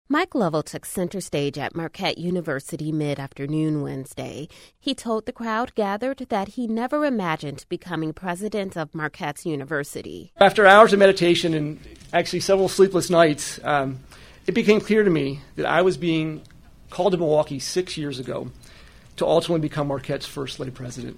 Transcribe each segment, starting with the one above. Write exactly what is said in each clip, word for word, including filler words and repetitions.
Mike Lovell took center stage at Marquette University mid-afternoon Wednesday. He told the crowd gathered that he never imagined becoming president of Marquette's university. After hours of meditation and actually several sleepless nights, um, it became clear to me that I was being called to Milwaukee six years ago to ultimately become Marquette's first lay president.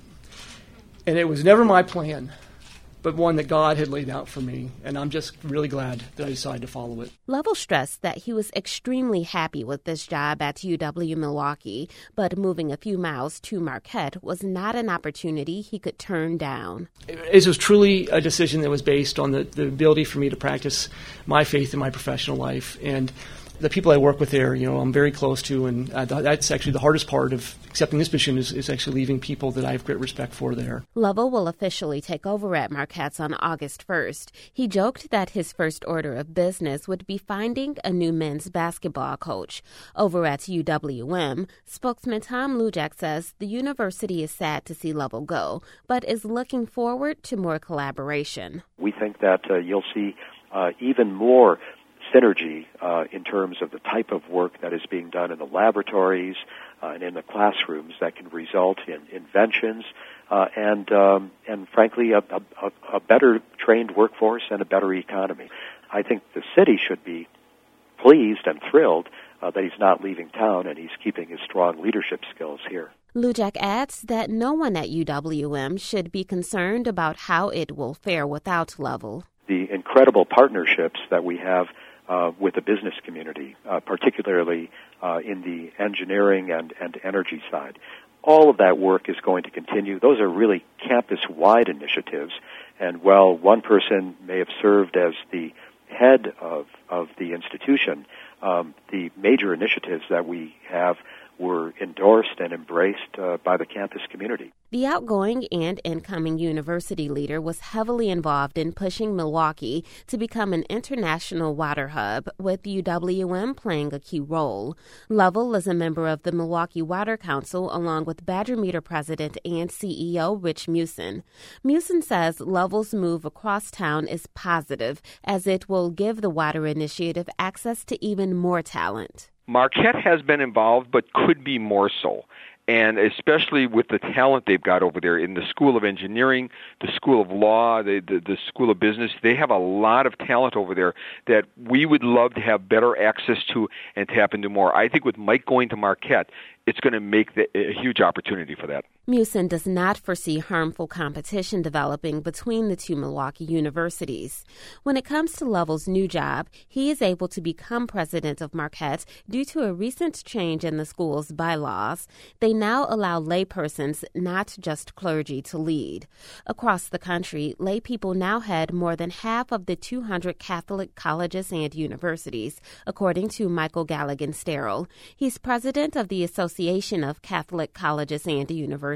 And it was never my plan, but one that God had laid out for me, and I'm just really glad that I decided to follow it. Lovell stressed that he was extremely happy with this job at U W-Milwaukee, but moving a few miles to Marquette was not an opportunity he could turn down. It was truly a decision that was based on the, the ability for me to practice my faith in my professional life, and the people I work with there, you know, I'm very close to, and uh, that's actually the hardest part of accepting this position is, is actually leaving people that I have great respect for there. Lovell will officially take over at Marquette's on August first. He joked that his first order of business would be finding a new men's basketball coach. Over at U W M, spokesman Tom Lujack says the university is sad to see Lovell go, but is looking forward to more collaboration. We think that uh, you'll see uh, even more synergy uh, in terms of the type of work that is being done in the laboratories uh, and in the classrooms that can result in inventions uh, and, um, and frankly, a, a, a better trained workforce and a better economy. I think the city should be pleased and thrilled uh, that he's not leaving town and he's keeping his strong leadership skills here. Lujack adds that no one at U W M should be concerned about how it will fare without Lovell. The incredible partnerships that we have Uh, with the business community, uh, particularly uh, in the engineering and, and energy side. All of that work is going to continue. Those are really campus-wide initiatives. And while one person may have served as the head of, of the institution, um, the major initiatives that we have were endorsed and embraced uh, by the campus community. The outgoing and incoming university leader was heavily involved in pushing Milwaukee to become an international water hub, with U W M playing a key role. Lovell is a member of the Milwaukee Water Council, along with Badger Meter president and C E O Rich Meeuwsen. Meeuwsen says Lovell's move across town is positive, as it will give the water initiative access to even more talent. Marquette has been involved, but could be more so. And especially with the talent they've got over there in the School of Engineering, the School of Law, the, the, the School of Business, they have a lot of talent over there that we would love to have better access to and tap into more. I think with Mike going to Marquette, it's going to make the, a huge opportunity for that. Meeuwsen does not foresee harmful competition developing between the two Milwaukee universities. When it comes to Lovell's new job, he is able to become president of Marquette due to a recent change in the school's bylaws. They now allow laypersons, not just clergy, to lead. Across the country, lay people now head more than half of the two hundred Catholic colleges and universities, according to Michael Galligan-Sterol. He's president of the Association of Catholic Colleges and Universities.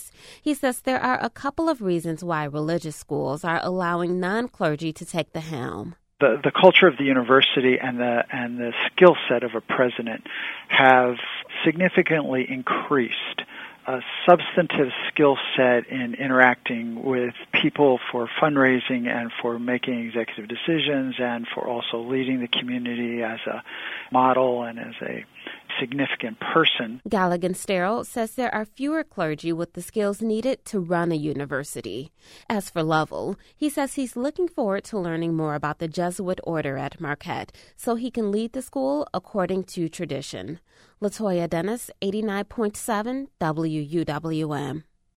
He says there are a couple of reasons why religious schools are allowing non-clergy to take the helm. The, the culture of the university and the and the skill set of a president have significantly increased a substantive skill set in interacting with people for fundraising and for making executive decisions and for also leading the community as a model and as a significant person. Galligan-Sterol says there are fewer clergy with the skills needed to run a university. As for Lovell, he says he's looking forward to learning more about the Jesuit order at Marquette so he can lead the school according to tradition. Latoya Dennis, eighty-nine point seven W U W M.